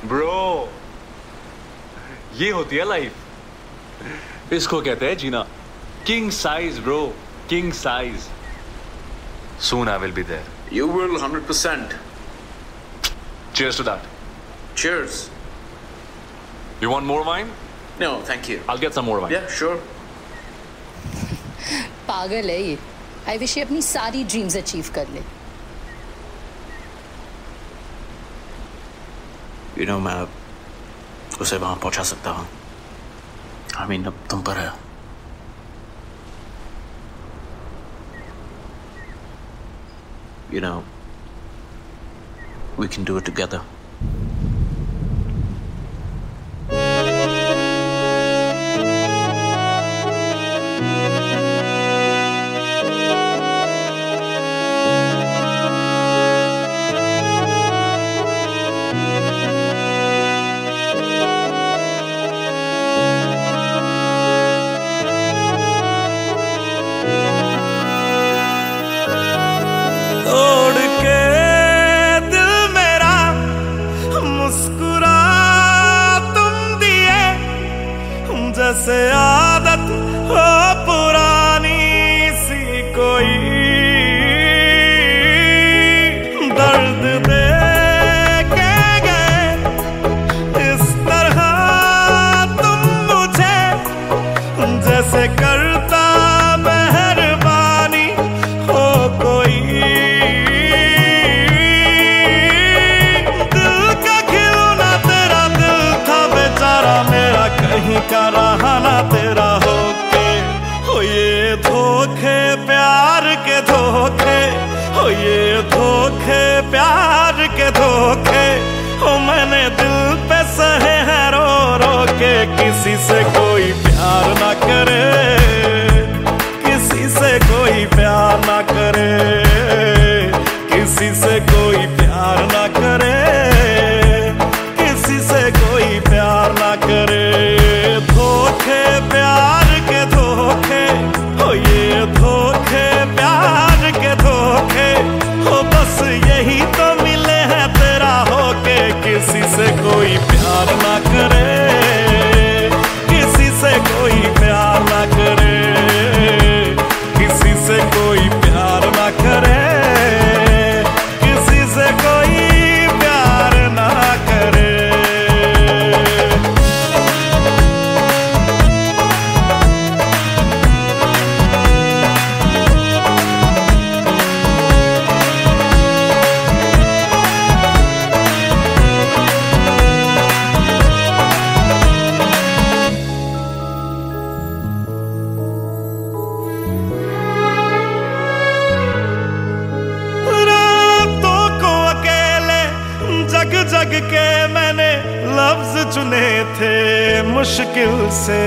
Bro, ये होती है लाइफ। इसको कहते हैं जीना। King size bro, king size. Soon I will be there. You will 100%. Cheers to that. Cheers. You want more wine? No, thank you. I'll get some more wine. Yeah, sure. पागल है ये। I wish ये अपनी सारी dreams achieve कर ले। You know, मैं उसे वहां पहुंचा सकता हूं। I mean, अब तुम पर है। You know, we can do it together. जैसे आदत हो पुरानी सी कोई, दर्द दे के गए इस तरह तुम मुझे, जैसे करता मेहरबानी हो कोई। दिल का खिलौना तेरा दिल था बेचारा मेरा, कहीं का रहा ना तेरा होके। हो ये धोखे प्यार के धोखे, हो ये धोखे प्यार के धोखे, हो मैंने दिल पे सहे हैं रो रो के। किसी से कोई प्यार ना करे, किसी से कोई प्यार ना करे, किसी से कोई प्यार ना करे, किसी से कोई प्यार ना करे। धोखे प्यार के धोखे, हो ये धोखे प्यार के धोखे, हो बस यही तो मिले हैं तेरा होके। किसी से कोई प्यार ना करे, किसी से कोई प्यार ना करे, किसी से कोई प्यार ना करे, किसी से कोई प्यार ना करे। जग के मैंने लफ्ज चुने थे मुश्किल से,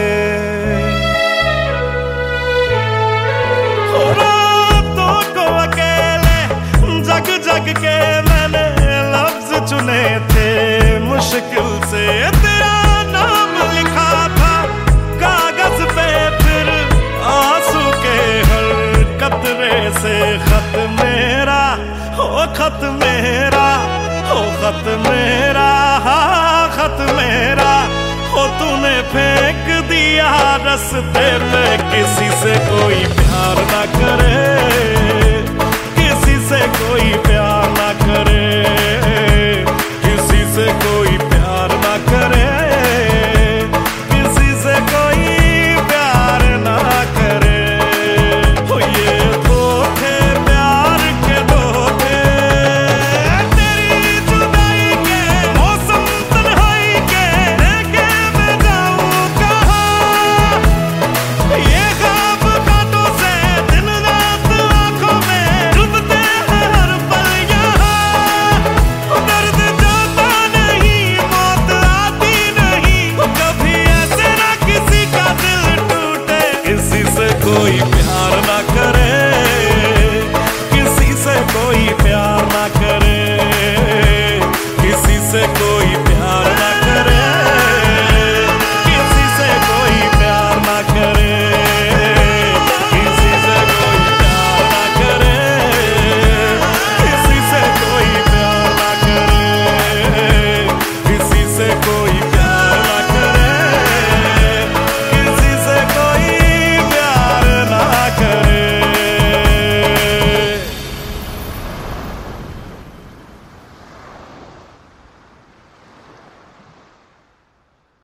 रातों को अकेले जग जग के मैंने लफ्ज चुने थे मुश्किल से। तेरा नाम लिखा था कागज पे, फिर आंसू के हर कतरे से खत मेरा, हो खत मेरा, हो खत मेरा, हाँ खत मेरा, हो तूने फेंक दिया रास्ते पे। किसी से कोई प्यार ना करे,